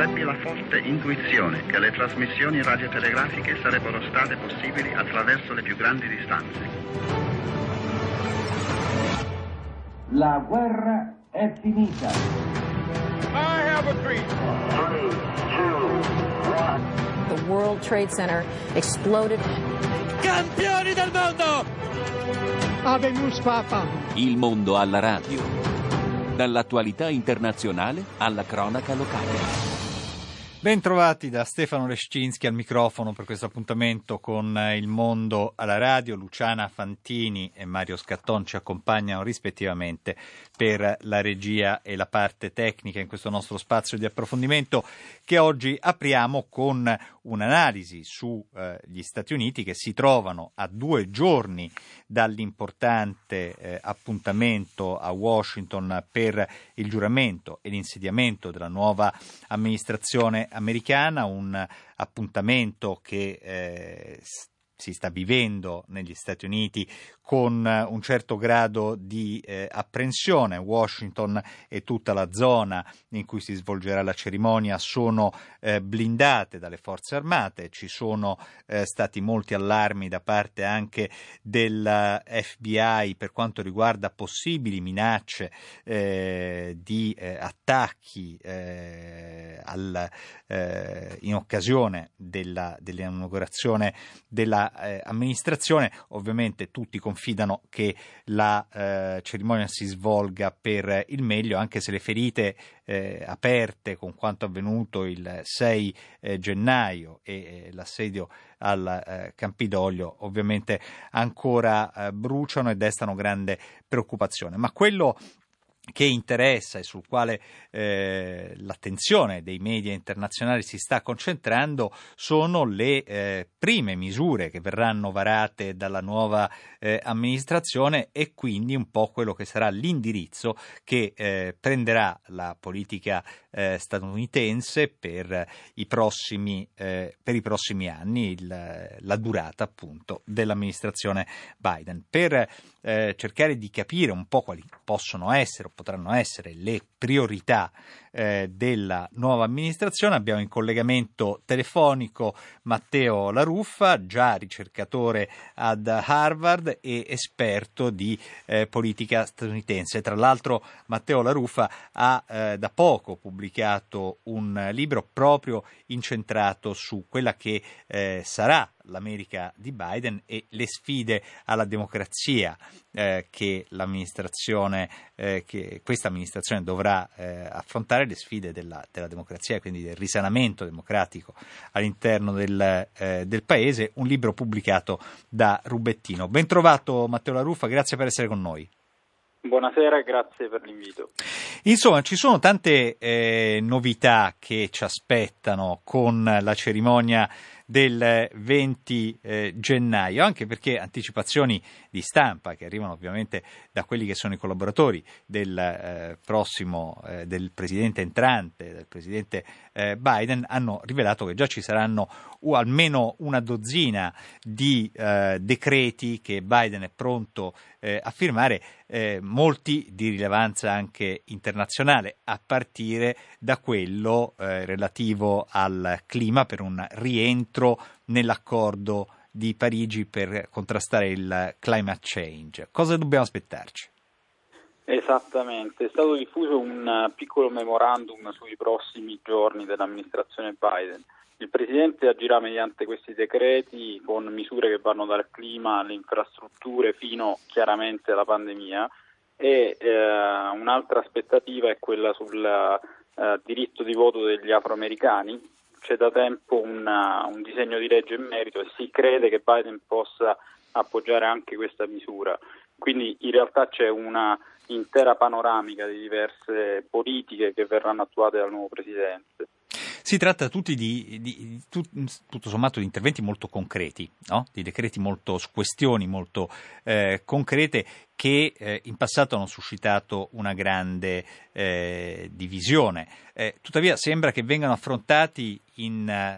ebbi la forte intuizione che le trasmissioni radiotelegrafiche sarebbero state possibili attraverso le più grandi distanze. La guerra è finita. I have a dream. 3, 2, 1. The World Trade Center exploded. Campioni del mondo! Habemus Papa. Il mondo alla radio. Dall'attualità internazionale alla cronaca locale. Ben-trovati da Stefano Leszczynski al microfono per questo appuntamento con Il Mondo alla radio. Luciana Fantini e Mario Scatton ci accompagnano rispettivamente per la regia e la parte tecnica in questo nostro spazio di approfondimento che oggi apriamo con un'analisi sugli Stati Uniti che si trovano a 2 giorni dall'importante appuntamento a Washington per il giuramento e l'insediamento della nuova amministrazione americana, un appuntamento che si sta vivendo negli Stati Uniti con un certo grado di apprensione. Washington e tutta la zona in cui si svolgerà la cerimonia sono blindate dalle forze armate, ci sono stati molti allarmi da parte anche del FBI per quanto riguarda possibili minacce di attacchi in occasione dell'inaugurazione della amministrazione. Ovviamente tutti confidano che la cerimonia si svolga per il meglio, anche se le ferite aperte con quanto avvenuto il 6 gennaio e l'assedio al Campidoglio ovviamente ancora bruciano e destano grande preoccupazione. Ma quello che interessa e sul quale l'attenzione dei media internazionali si sta concentrando sono le prime misure che verranno varate dalla nuova amministrazione e quindi un po' quello che sarà l'indirizzo che prenderà la politica statunitense per i prossimi anni, la durata appunto dell'amministrazione Biden. Per cercare di capire un po' quali possono essere o potranno essere le priorità della nuova amministrazione abbiamo in collegamento telefonico Matteo La Ruffa, già ricercatore ad Harvard e esperto di politica statunitense. Tra l'altro Matteo La Ruffa ha da poco pubblicato un libro proprio incentrato su quella che sarà l'America di Biden e le sfide alla democrazia che questa amministrazione dovrà affrontare, le sfide della democrazia, quindi del risanamento democratico all'interno del paese, un libro pubblicato da Rubettino. Ben trovato Matteo La Ruffa, grazie per essere con noi. Buonasera e grazie per l'invito. Insomma, ci sono tante novità che ci aspettano con la cerimonia del 20 gennaio, anche perché anticipazioni di stampa che arrivano ovviamente da quelli che sono i collaboratori del del presidente entrante, del presidente Biden, hanno rivelato che già ci saranno almeno una dozzina di decreti che Biden è pronto a firmare, molti di rilevanza anche internazionale, a partire da quello relativo al clima per un rientro nell'accordo di Parigi per contrastare il climate change. Cosa dobbiamo aspettarci? Esattamente, è stato diffuso un piccolo memorandum sui prossimi giorni dell'amministrazione Biden. Il Presidente agirà mediante questi decreti con misure che vanno dal clima alle infrastrutture fino chiaramente alla pandemia e un'altra aspettativa è quella sul diritto di voto degli afroamericani. C'è da tempo un disegno di legge in merito e si crede che Biden possa appoggiare anche questa misura. Quindi in realtà c'è una intera panoramica di diverse politiche che verranno attuate dal nuovo Presidente. Si tratta tutti tutto sommato di interventi molto concreti, no? Di decreti su questioni molto concrete che in passato hanno suscitato una grande divisione. Tuttavia sembra che vengano affrontati in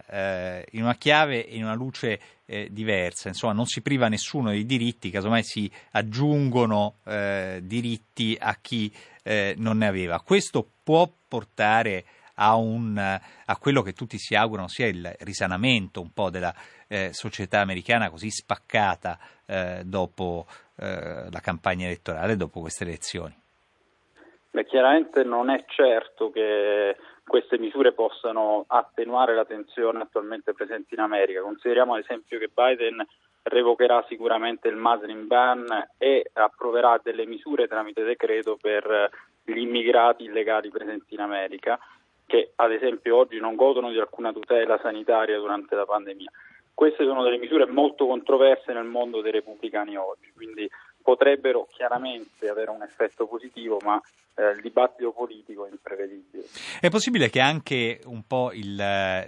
una chiave e in una luce diversa. Insomma, non si priva nessuno dei diritti, casomai si aggiungono diritti a chi non ne aveva. Questo può portare a quello che tutti si augurano sia il risanamento un po' della società americana così spaccata dopo la campagna elettorale, dopo queste elezioni? Beh, chiaramente non è certo che queste misure possano attenuare la tensione attualmente presente in America. Consideriamo ad esempio che Biden revocherà sicuramente il Muslim ban e approverà delle misure tramite decreto per gli immigrati illegali presenti in America, che ad esempio oggi non godono di alcuna tutela sanitaria durante la pandemia. Queste sono delle misure molto controverse nel mondo dei repubblicani oggi, quindi potrebbero chiaramente avere un effetto positivo, ma il dibattito politico è imprevedibile. È possibile che anche un po' il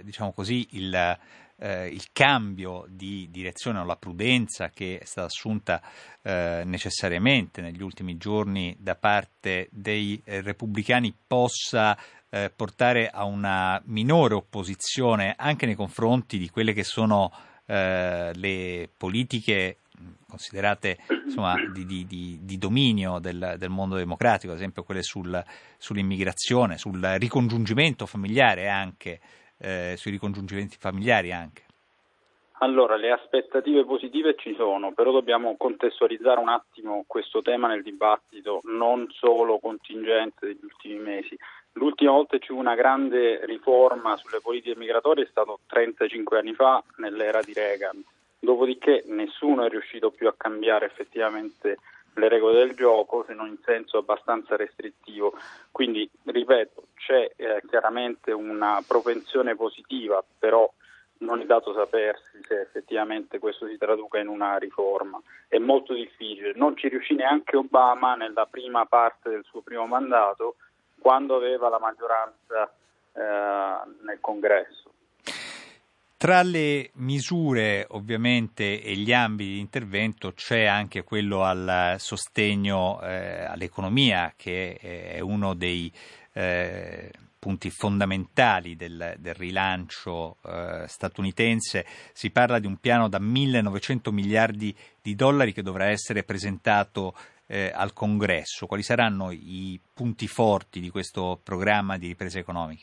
cambio di direzione o la prudenza che è stata assunta necessariamente negli ultimi giorni da parte dei repubblicani possa portare a una minore opposizione anche nei confronti di quelle che sono le politiche considerate insomma di dominio del mondo democratico, ad esempio quelle sull'immigrazione, sul ricongiungimento familiare anche, sui ricongiungimenti familiari anche. Allora, le aspettative positive ci sono, però dobbiamo contestualizzare un attimo questo tema nel dibattito non solo contingente degli ultimi mesi. L'ultima volta ci fu una grande riforma sulle politiche migratorie è stato 35 anni fa, nell'era di Reagan. Dopodiché nessuno è riuscito più a cambiare effettivamente le regole del gioco, se non in senso abbastanza restrittivo. Quindi, ripeto, c'è chiaramente una propensione positiva, però non è dato sapersi se effettivamente questo si traduca in una riforma. È molto difficile. Non ci riuscì neanche Obama nella prima parte del suo primo mandato, quando aveva la maggioranza nel Congresso. Tra le misure ovviamente e gli ambiti di intervento c'è anche quello al sostegno all'economia, che è uno dei punti fondamentali del rilancio statunitense. Si parla di un piano da 1.900 miliardi di dollari che dovrà essere presentato al Congresso. Quali saranno i punti forti di questo programma di ripresa economica?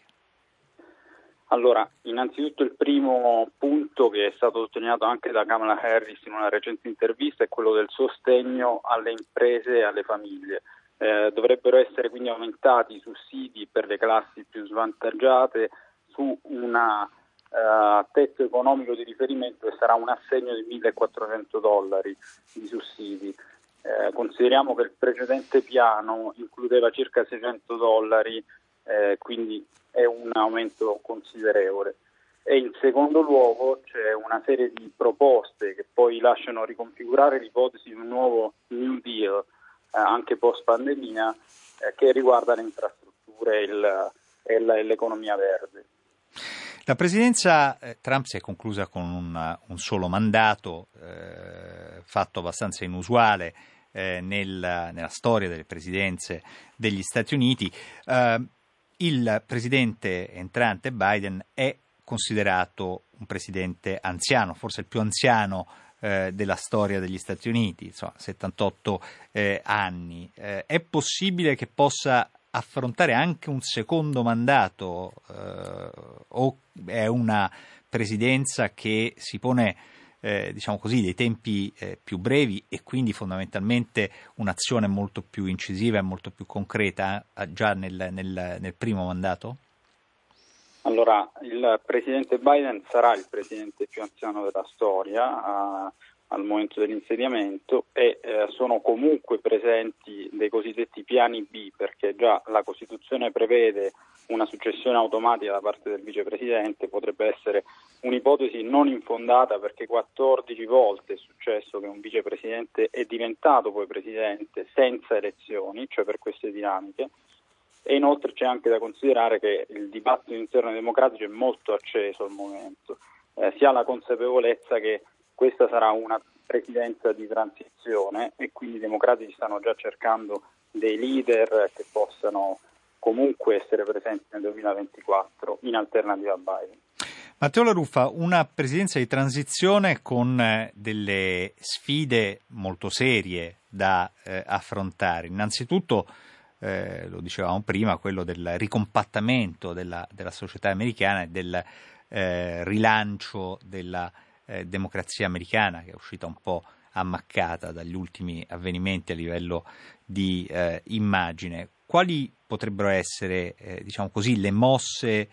Allora, innanzitutto il primo punto che è stato sottolineato anche da Kamala Harris in una recente intervista è quello del sostegno alle imprese e alle famiglie. Dovrebbero essere quindi aumentati i sussidi per le classi più svantaggiate su un tetto economico di riferimento che sarà un assegno di $1.400 di sussidi. Consideriamo che il precedente piano includeva circa $600, quindi è un aumento considerevole. E in secondo luogo c'è una serie di proposte che poi lasciano riconfigurare l'ipotesi di un nuovo New Deal anche post pandemia che riguarda le infrastrutture e l'economia verde. La presidenza Trump si è conclusa con un solo mandato, fatto abbastanza inusuale nella storia delle presidenze degli Stati Uniti. Il presidente entrante Biden è considerato un presidente anziano, forse il più anziano della storia degli Stati Uniti, insomma 78 anni. È possibile che possa affrontare anche un secondo mandato o è una presidenza che si pone diciamo così dei tempi più brevi e quindi fondamentalmente un'azione molto più incisiva e molto più concreta già nel primo mandato? Allora, il presidente Biden sarà il presidente più anziano della storia al momento dell'insediamento e sono comunque presenti dei cosiddetti piani B, perché già la Costituzione prevede una successione automatica da parte del vicepresidente. Potrebbe essere un'ipotesi non infondata, perché 14 volte è successo che un vicepresidente è diventato poi presidente senza elezioni, cioè per queste dinamiche. E inoltre c'è anche da considerare che il dibattito interno ai democratici è molto acceso al momento. Si ha la consapevolezza che questa sarà una presidenza di transizione e quindi i democratici stanno già cercando dei leader che possano comunque essere presenti nel 2024 in alternativa a Biden. Matteo La Ruffa, una presidenza di transizione con delle sfide molto serie da affrontare. Innanzitutto lo dicevamo prima, quello del ricompattamento della società americana e del rilancio della democrazia americana, che è uscita un po' ammaccata dagli ultimi avvenimenti a livello di immagine. Quali potrebbero essere, diciamo così, le mosse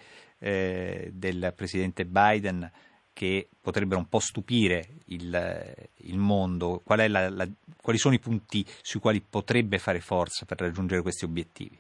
del presidente Biden che potrebbero un po' stupire il mondo? Quali sono i punti sui quali potrebbe fare forza per raggiungere questi obiettivi?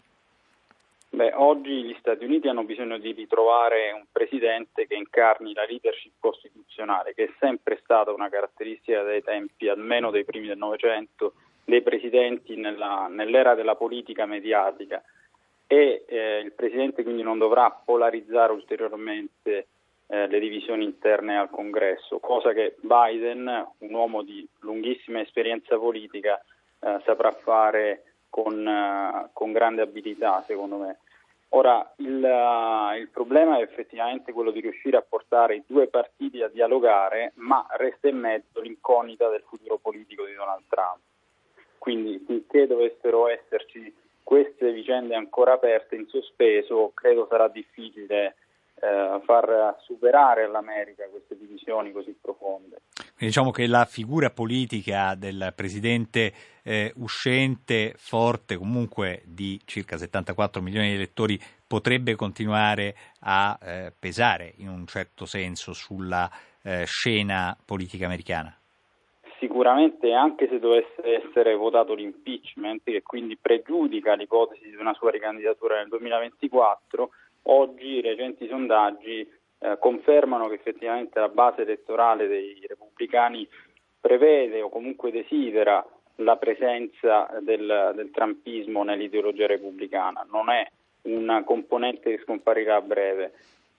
Oggi gli Stati Uniti hanno bisogno di ritrovare un presidente che incarni la leadership costituzionale, che è sempre stata una caratteristica dei tempi, almeno dei primi del Novecento, dei presidenti nell'era della politica mediatica. E il presidente quindi non dovrà polarizzare ulteriormente le divisioni interne al Congresso, cosa che Biden, un uomo di lunghissima esperienza politica, saprà fare con grande abilità, secondo me. Ora, il problema è effettivamente quello di riuscire a portare i due partiti a dialogare, ma resta in mezzo l'incognita del futuro politico di Donald Trump. Quindi, finché dovessero esserci queste vicende ancora aperte, in sospeso, credo sarà difficile far superare all'America queste divisioni così profonde. Quindi diciamo che la figura politica del presidente uscente, forte comunque di circa 74 milioni di elettori, potrebbe continuare a pesare in un certo senso sulla scena politica americana? Sicuramente, anche se dovesse essere votato l'impeachment, che quindi pregiudica l'ipotesi di una sua ricandidatura nel 2024, oggi i recenti sondaggi confermano che effettivamente la base elettorale dei repubblicani prevede o comunque desidera la presenza del trumpismo nell'ideologia repubblicana, non è una componente che scomparirà a breve.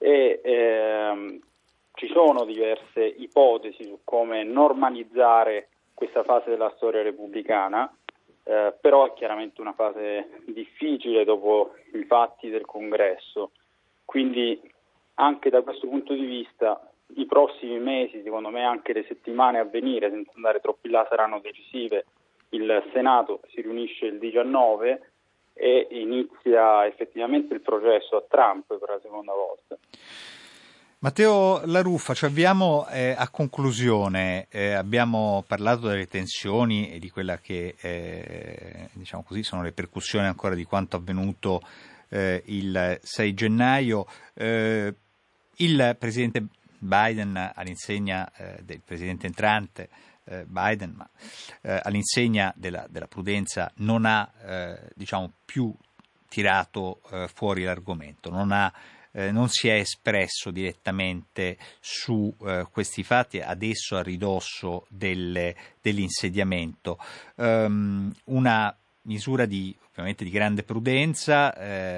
Ci sono diverse ipotesi su come normalizzare questa fase della storia repubblicana, però è chiaramente una fase difficile dopo i fatti del Congresso. Quindi anche da questo punto di vista i prossimi mesi, secondo me anche le settimane a venire, senza andare troppo in là, saranno decisive. Il Senato si riunisce il 19 e inizia effettivamente il processo a Trump per la seconda volta. Matteo La Ruffa, ci avviamo a conclusione. Abbiamo parlato delle tensioni e di quella che diciamo così sono le ripercussioni ancora di quanto avvenuto il 6 gennaio. Il presidente Biden, all'insegna del presidente entrante Biden, ma all'insegna della prudenza, non ha diciamo più tirato fuori l'argomento, non si è espresso direttamente su questi fatti, adesso a ridosso dell'insediamento. Una misura ovviamente di grande prudenza.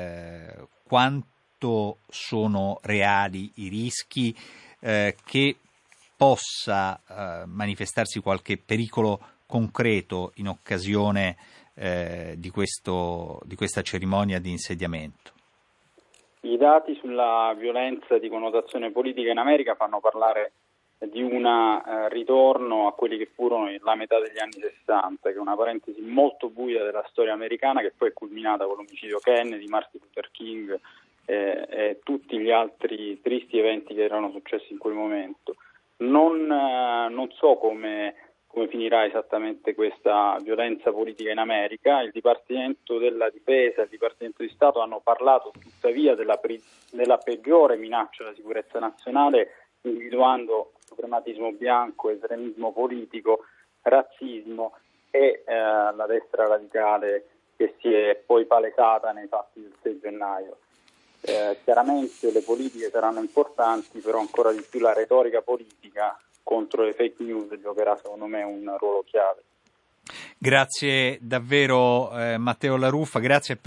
Quanto sono reali i rischi che possa manifestarsi qualche pericolo concreto in occasione di questa cerimonia di insediamento? I dati sulla violenza di connotazione politica in America fanno parlare di un ritorno a quelli che furono la metà degli anni 60, che è una parentesi molto buia della storia americana, che poi è culminata con l'omicidio Kennedy, Martin Luther King e tutti gli altri tristi eventi che erano successi in quel momento. Non so come finirà esattamente questa violenza politica in America. Il Dipartimento della Difesa e il Dipartimento di Stato hanno parlato tuttavia della peggiore minaccia alla sicurezza nazionale, individuando suprematismo bianco, estremismo politico, razzismo e la destra radicale che si è poi palesata nei fatti del 6 gennaio. Chiaramente le politiche saranno importanti, però ancora di più la retorica politica contro le fake news giocherà secondo me un ruolo chiave. Grazie davvero Matteo La Ruffa, grazie per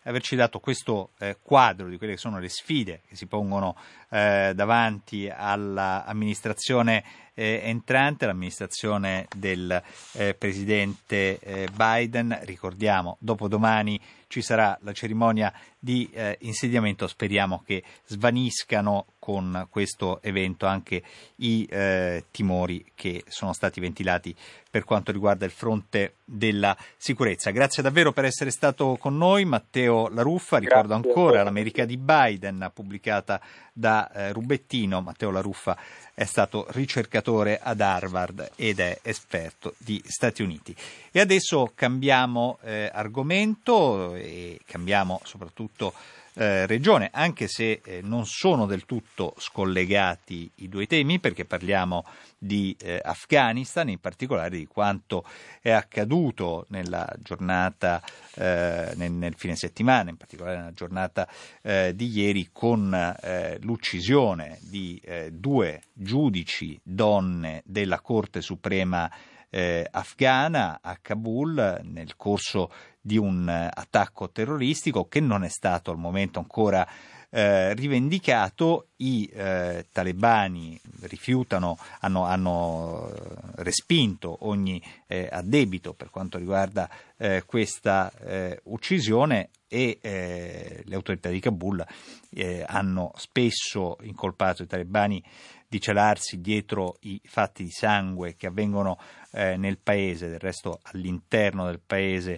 averci dato questo quadro di quelle che sono le sfide che si pongono davanti all'amministrazione entrante, l'amministrazione del presidente Biden. Ricordiamo, dopodomani ci sarà la cerimonia di insediamento, speriamo che svaniscano con questo evento anche i timori che sono stati ventilati per quanto riguarda il fronte della sicurezza. Grazie davvero per essere stato con noi, Matteo La Ruffa. Ricordo ancora l'America di Biden, pubblicata da Rubettino. Matteo La Ruffa è stato ricercatore ad Harvard ed è esperto di Stati Uniti. E adesso cambiamo argomento e cambiamo soprattutto regione, anche se non sono del tutto scollegati i due temi, perché parliamo di Afghanistan, in particolare di quanto è accaduto nella giornata, nel fine settimana, in particolare nella giornata di ieri, con l'uccisione di due giudici donne della Corte Suprema afghana a Kabul nel corso di un attacco terroristico che non è stato al momento ancora rivendicato. I talebani hanno respinto ogni addebito per quanto riguarda questa uccisione e le autorità di Kabul hanno spesso incolpato i talebani di celarsi dietro i fatti di sangue che avvengono nel paese. Del resto, all'interno del paese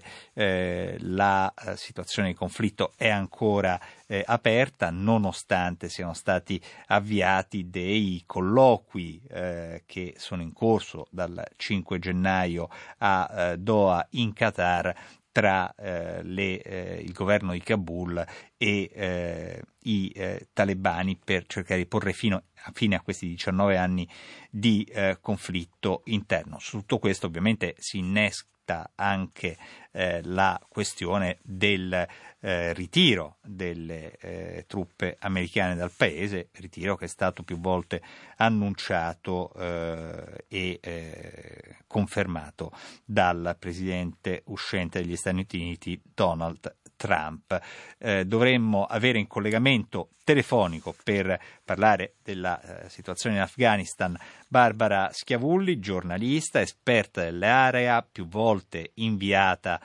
la situazione di conflitto è ancora aperta, nonostante siano stati avviati dei colloqui che sono in corso dal 5 gennaio a Doha in Qatar tra il governo di Kabul e i talebani, per cercare di porre fine a questi 19 anni di conflitto interno. Su tutto questo ovviamente si innesta anche la questione del ritiro delle truppe americane dal paese, ritiro che è stato più volte annunciato e confermato dal presidente uscente degli Stati Uniti Donald Trump. Dovremmo avere in collegamento telefonico per parlare della situazione in Afghanistan Barbara Schiavulli, giornalista, esperta dell'area, più volte inviata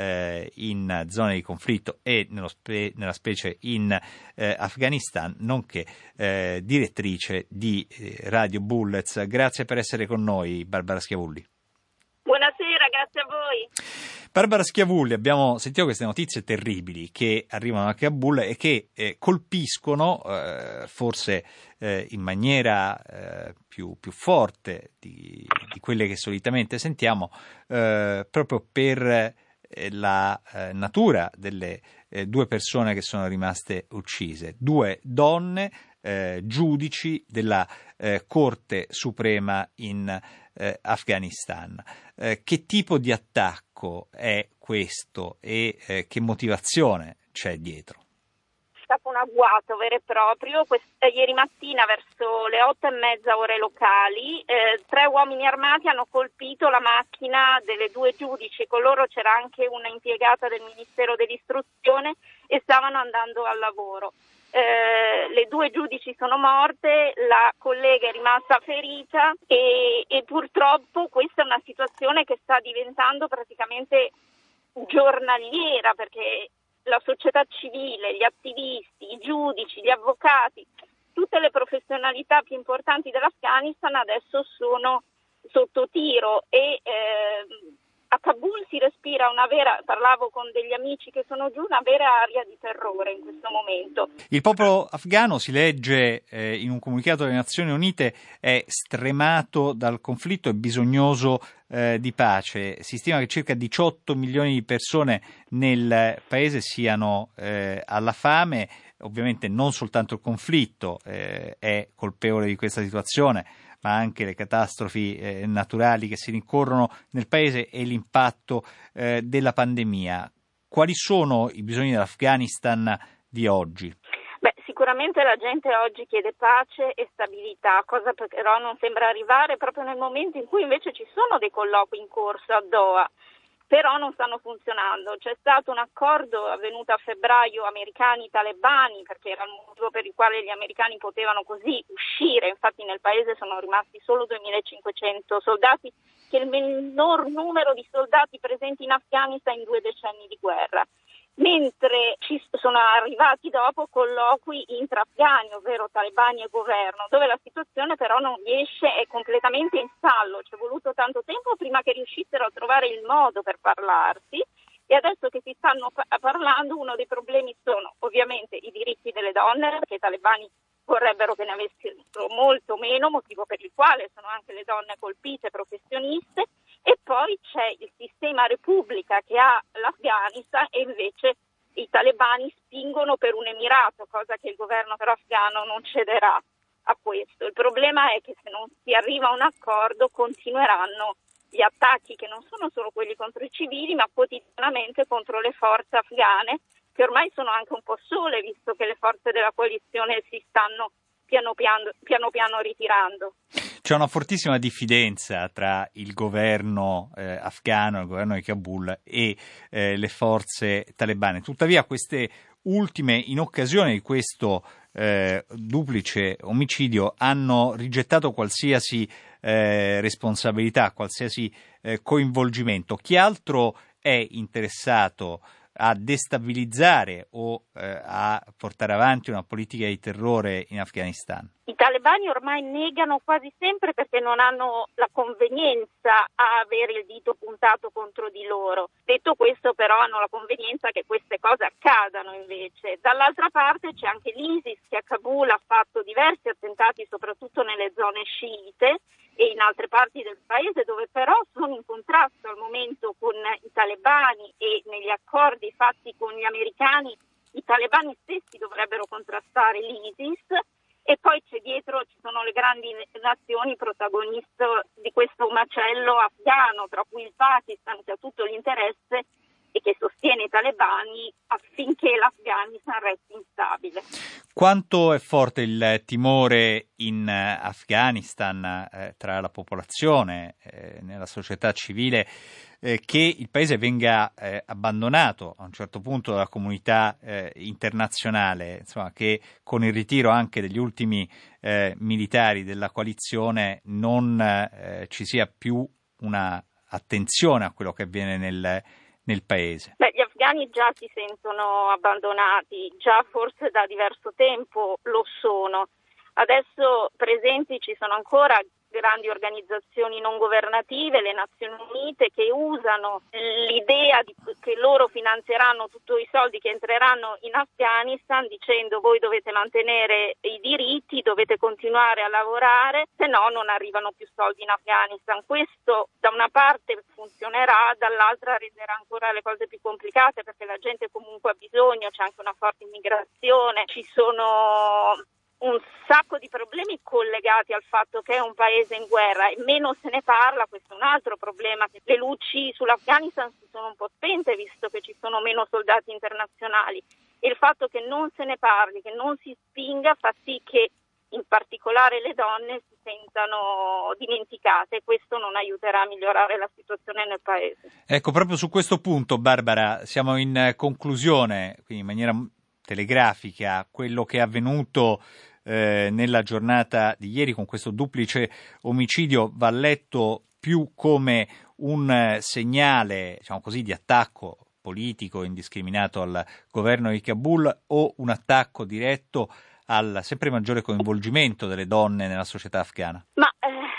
in zone di conflitto e nella specie in Afghanistan, nonché direttrice di Radio Bullets. Grazie per essere con noi, Barbara Schiavulli. Buonasera, grazie a voi. Barbara Schiavulli, abbiamo sentito queste notizie terribili che arrivano a Kabul e che colpiscono forse in maniera più forte di quelle che solitamente sentiamo, proprio per la natura delle due persone che sono rimaste uccise, due donne giudici della Corte Suprema in Afghanistan. Che tipo di attacco è questo e che motivazione c'è dietro? È stato un agguato vero e proprio. Ieri mattina verso le 8:30 ore locali 3 uomini armati hanno colpito la macchina delle due giudici, con loro c'era anche una impiegata del Ministero dell'Istruzione e stavano andando al lavoro. Le due giudici sono morte, la collega è rimasta ferita e purtroppo questa è una situazione che sta diventando praticamente giornaliera, perché la società civile, gli attivisti, i giudici, gli avvocati, tutte le professionalità più importanti dell'Afghanistan adesso sono sotto tiro e a Kabul si respira parlavo con degli amici che sono giù, una vera aria di terrore in questo momento. Il popolo afghano, si legge in un comunicato delle Nazioni Unite, è stremato dal conflitto e bisognoso di pace. Si stima che circa 18 milioni di persone nel paese siano alla fame. Ovviamente non soltanto il conflitto è colpevole di questa situazione, ma anche le catastrofi naturali che si rincorrono nel paese e l'impatto della pandemia. Quali sono i bisogni dell'Afghanistan di oggi? Sicuramente la gente oggi chiede pace e stabilità, cosa però non sembra arrivare proprio nel momento in cui invece ci sono dei colloqui in corso a Doha. però non stanno funzionando. C'è stato un accordo avvenuto a febbraio americani-talebani, perché era il motivo per il quale gli americani potevano così uscire, infatti nel paese sono rimasti solo 2.500 soldati, che è il minor numero di soldati presenti in Afghanistan in 2 decenni di guerra. Mentre ci sono arrivati dopo colloqui intra-afghani, ovvero talebani e governo, dove la situazione però non riesce, è completamente in stallo. Ci è voluto tanto tempo prima che riuscissero a trovare il modo per parlarsi, e adesso che si stanno parlando, uno dei problemi sono ovviamente i diritti delle donne, perché i talebani vorrebbero che ne avessero molto meno, motivo per il quale sono anche le donne colpite, professioniste, e poi c'è il sistema repubblica che ha l'Afghanistan, e invece i talebani spingono per un emirato, cosa che il governo però afghano non cederà a questo. Il problema è che se non si arriva a un accordo continueranno gli attacchi, che non sono solo quelli contro i civili, ma quotidianamente contro le forze afghane, che ormai sono anche un po' sole, visto che le forze della coalizione si stanno piano piano ritirando. C'è una fortissima diffidenza tra il governo afghano, il governo di Kabul e le forze talebane. Tuttavia queste ultime, in occasione di questo duplice omicidio, hanno rigettato qualsiasi responsabilità, qualsiasi coinvolgimento. Chi altro è interessato a destabilizzare o a portare avanti una politica di terrore in Afghanistan? I talebani ormai negano quasi sempre, perché non hanno la convenienza a avere il dito puntato contro di loro. Detto questo, però, hanno la convenienza che queste cose accadano invece. Dall'altra parte c'è anche l'ISIS, che a Kabul ha fatto diversi attentati, soprattutto nelle zone sciite e in altre parti del paese, dove però sono in contrasto al momento con i talebani, e negli accordi fatti con gli americani i talebani stessi dovrebbero contrastare l'ISIS. E poi ci sono le grandi nazioni protagoniste di questo macello afghano, tra cui il Pakistan, che ha tutto l'interesse e che sostiene i talebani affinché l'Afghanistan resti instabile. Quanto è forte il timore in Afghanistan tra la popolazione, nella società civile, che il paese venga abbandonato a un certo punto dalla comunità internazionale, insomma, che con il ritiro anche degli ultimi militari della coalizione non ci sia più una attenzione a quello che avviene nel paese? Gli afghani già si sentono abbandonati, già forse da diverso tempo lo sono. Adesso presenti ci sono ancora grandi organizzazioni non governative, le Nazioni Unite, che usano l'idea che loro finanzieranno tutti i soldi che entreranno in Afghanistan, dicendo: voi dovete mantenere i diritti, dovete continuare a lavorare, se no non arrivano più soldi in Afghanistan. Questo da una parte funzionerà, dall'altra renderà ancora le cose più complicate, perché la gente comunque ha bisogno, c'è anche una forte immigrazione, ci sono un sacco di problemi collegati al fatto che è un paese in guerra, e meno se ne parla. Questo è un altro problema, che le luci sull'Afghanistan si sono un po' spente, visto che ci sono meno soldati internazionali, e il fatto che non se ne parli, che non si spinga, fa sì che in particolare le donne si sentano dimenticate, e questo non aiuterà a migliorare la situazione nel paese. Ecco, proprio su questo punto, Barbara, siamo in conclusione, quindi in maniera telegrafica, quello che è avvenuto nella giornata di ieri con questo duplice omicidio va letto più come un segnale, diciamo così, di attacco politico indiscriminato al governo di Kabul, o un attacco diretto al sempre maggiore coinvolgimento delle donne nella società afghana? Ma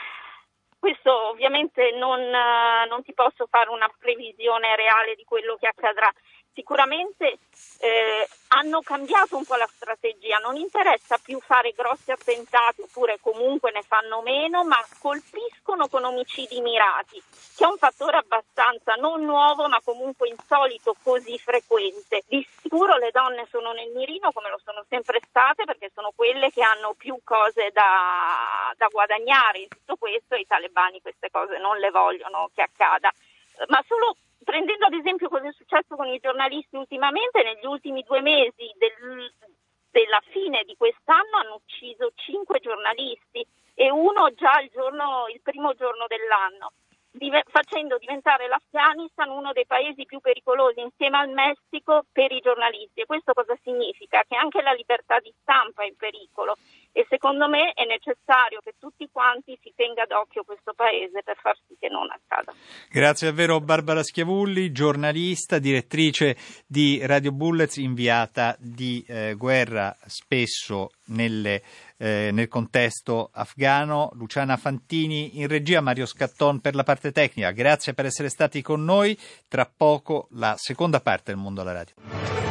questo ovviamente non ti posso fare una previsione reale di quello che accadrà. Sicuramente hanno cambiato un po' la strategia, non interessa più fare grossi attentati, oppure comunque ne fanno meno, ma colpiscono con omicidi mirati, che è un fattore abbastanza non nuovo, ma comunque insolito, così frequente. Di sicuro le donne sono nel mirino, come lo sono sempre state, perché sono quelle che hanno più cose da guadagnare in tutto questo, e i talebani queste cose non le vogliono che accada. Ma solo prendendo ad esempio cosa è successo con i giornalisti ultimamente, negli ultimi 2 mesi della fine di quest'anno hanno ucciso 5 giornalisti, e uno già il primo giorno dell'anno. Di facendo diventare l'Afghanistan uno dei paesi più pericolosi insieme al Messico per i giornalisti. E questo cosa significa? Che anche la libertà di stampa è in pericolo e secondo me è necessario che tutti quanti si tenga d'occhio questo paese per far sì che non accada. Grazie davvero Barbara Schiavulli, giornalista, direttrice di Radio Bullets, inviata di guerra spesso nel contesto afghano. Luciana Fantini in regia, Mario Scatton per la parte tecnica. Grazie per essere stati con noi. Tra poco la seconda parte del Mondo alla Radio.